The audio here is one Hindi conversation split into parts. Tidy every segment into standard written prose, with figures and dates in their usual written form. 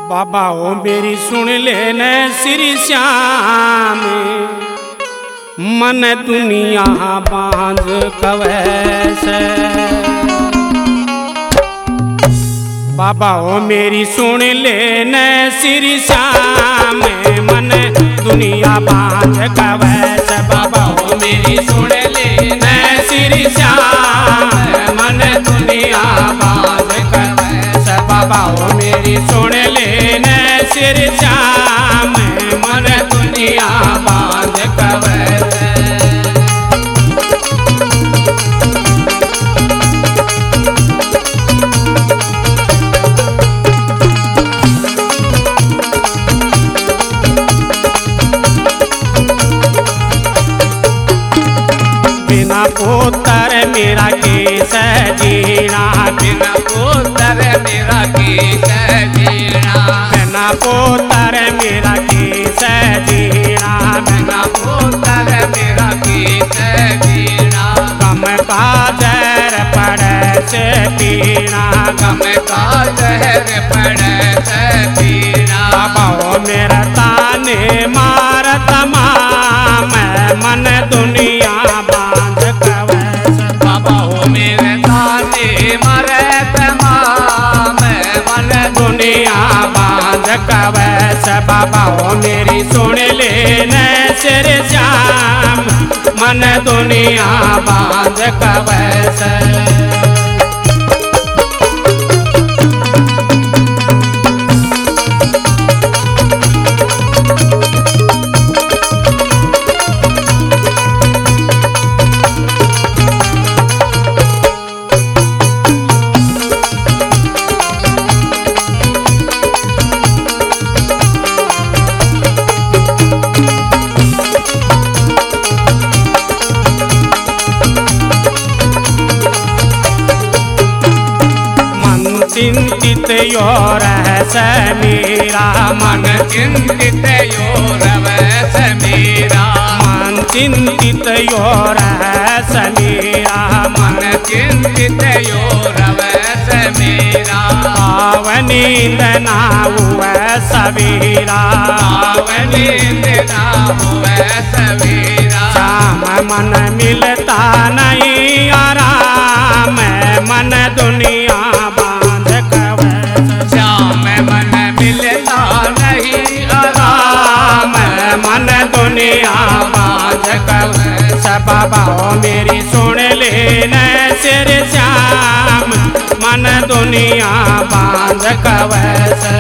बाबा ओ मेरी सुन लेने श्री श्याम, मन दुनिया बांध कवैसे। बाबा ओ मेरी सुन लेने श्री श्याम, मन दुनिया बांध कवैसे। बाबा ओ मेरी सुन लेने श्री श्याम, मन दुनिया बांध कवैसे। बाबा ओ मेरी सुन लेने श्री श्याम, मन दुनिया बांध कवैसे। बिना पुत्र मेरा केस जीना, बिना पुत्र मेरा केस जीना, बिना पुत्र मेरा केस जीना, बिना पुत्र मेरा केस जीना। कम का जहर पड़े से पीना, गम का जहर पड़े से पीना। बाबा ओ मेरा ताने मार तमाम, मन दुनिया बांध कवैसे। बाबा हो मेरे ताने मरे तमाम, मन दुनिया बांध कवैसे। बाबा ओ मेरी सुन लेने श्री श्याम, मन दुनिया बांध कवैसे। चिंतित यो रहस मेरा, मन चिंतित यो रवस मेरा। मन चिंतित यो रहस मेरा, मन चिंतित यो रवस मेरा। आव नींद ना हुए सवेरा, आव नींद ना हुए सवेरा। श्याम मन मिलता नहीं आराम, मन दुनिया बांध कवैसे। श्याम मन मिलता नहीं आराम, मन दुनिया बांध कवैसे। बाबा ओ मेरी सुन लेने श्री श्याम, मन दुनिया बांध कवैसे।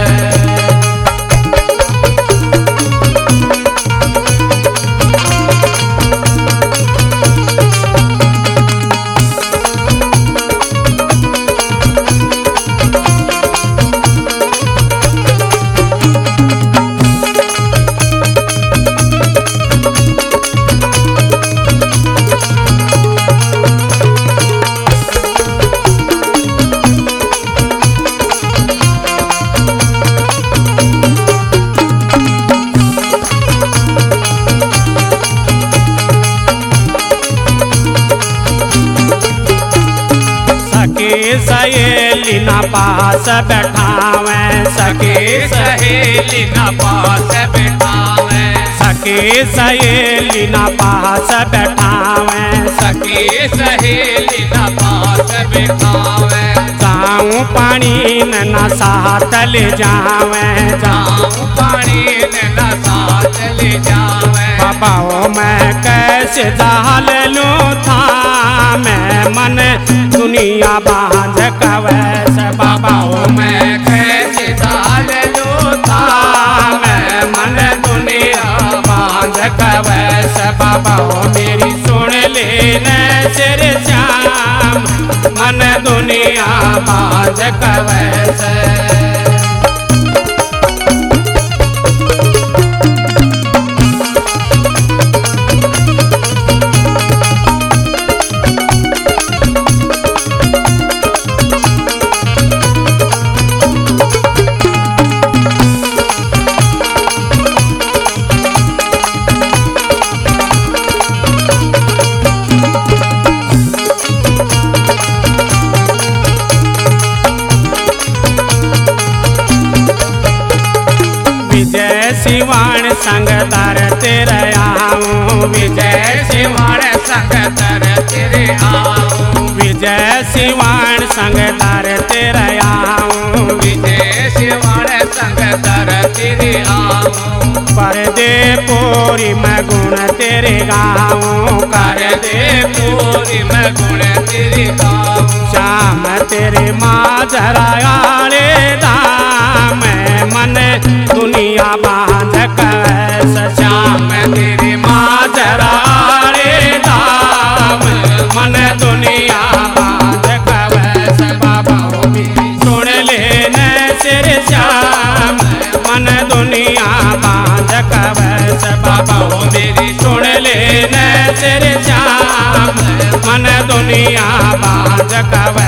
सहेली ना पास बैठावे, सके सहेली न पास बैठावे। सके सहेली ना पास बैठावे, सके सहेली न पास बैठावे। जाऊं पानी न साथ ले जावे, जाऊं पानी न साथ ले जावे। बाबा ओ मैं कैसे जाल लूं था, मैं मन दुनिया बांध कवैसे। बाबा ओ मैं कैसे जाल लूं था, मैं मन दुनिया बांध कवैसे। बाबा ओ मेरी सुन लेने श्री श्याम, मन दुनिया बांध कवैसे। सिवान संग दर तेरे आऊं विजय सिवान संग दर तेरे आऊं विजय सिवान संग दर तेरे आऊं विजय सिवान संग दर तेरे आऊं कर दे पूरी मैं गुण तेरे गाऊं कर दे पूरी मैं गुण तेरे गाऊं श्याम तेरे माजरा आले दाम मन दुनिया बांध कैस श्याम तेरे माजरा आले दाम मन दुनिया बांध कैस बाबा भी सुन लेने सिर श्याम मन दुनिया बांध कैस बाबा मेरी सुन लेने सिर श्याम मन दुनिया बांध कैस